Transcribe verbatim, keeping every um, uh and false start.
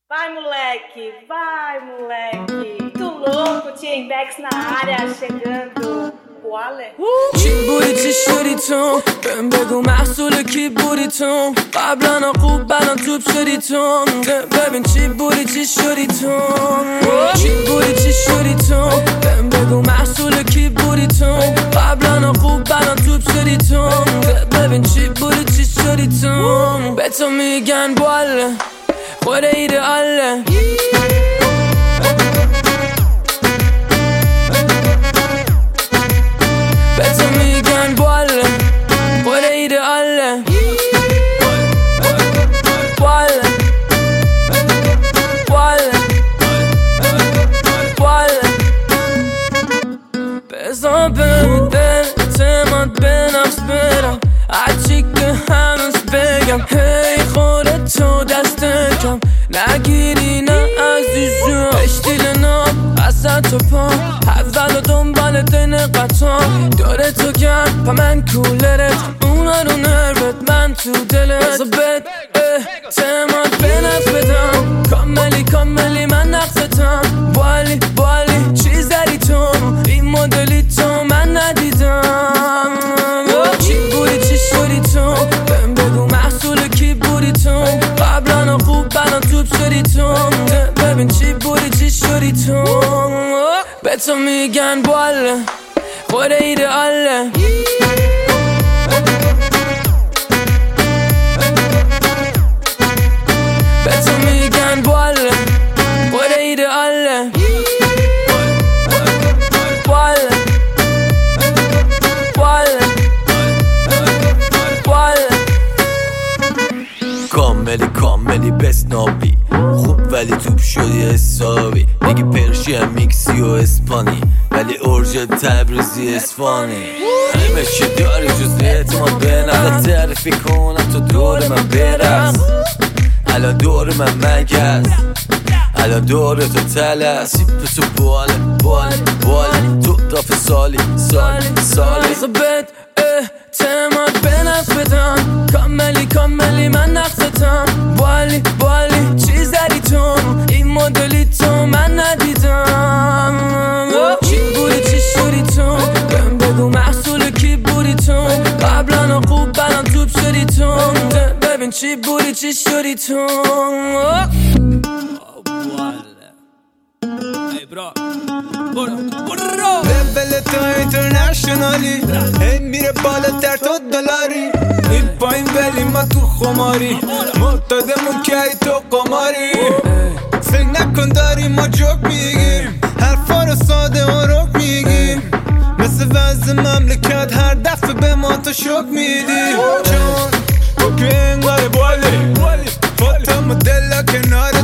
Vai, moleque, vai, moleque. Tu louco, T-Index na área, chegando. وله چی بودی چی شدی تو بهم بگو محصول کی بودی تو قبلا خوب بلان توب شدی تو ببین چی بودی چی شدی تو چی بودی چی شدی تو بهم بگو محصول کی بودی تو قبلا خوب بلان توب شدی تو ببین چی بودی چی شدی تو به تو میگن باله خود ایدئاله بزا به دل اعتماد به نفس برم هرچی که هنوز بگم هی خودت تو دست کم نگیری نه عزیزم اشتیل نام اصلا تو پا اول و دنبال دین قطعا داره تو گرم پا من کولرت اونا رو نربت من تو دلت بزا بد اعتماد به نفس بدم کاملی کاملی من نقصتم بالی بالی چیز داری تو این مدلی تو من ندیدم چی بودی چی شدی تو بهم بگو محصول کی بودی تو قبلا خوب بلان توب شدی تو ببین چی بودی چی شدی تو به تو میگن باله خود ایدئاله به تو میگن باله خود ایدئاله کاملی کاملی بسنابی خوب ولی توب شدی حسابی میگی پرشی هم میکسی و اسپانی ولی ارژ تبریزی اسفانی همه چی داری جز اعتماد به نفس تعریفی کنم تو دور من برس الان دور من مگس الان دور تو تلس سیپ تو باله باله باله تو دافه سالی سالی سالی بزا بد اعتماد به نفس بدم کاملی کاملی من نقصتم بالی بالی چیز داری تو این مدلی تو من ندیدم چی بودی چی شدی تو بهم بگو محصول کی بودی تو قبلا خوب بلان توب شدی تو ببین چی بودی چی شدی تو لول تو اینترنشنالی هی میره بالاتر تو دلاری این پایین ولی ما تو خماری معتادمون که ای تو قماری فکر نکن داریم ما جوک میگیم حرفا رو ساده و رک میگیم مثل وضع مملکت هر دفعه به ما تو شک میدی چون تو که انگار بالی فوتا مدل کناره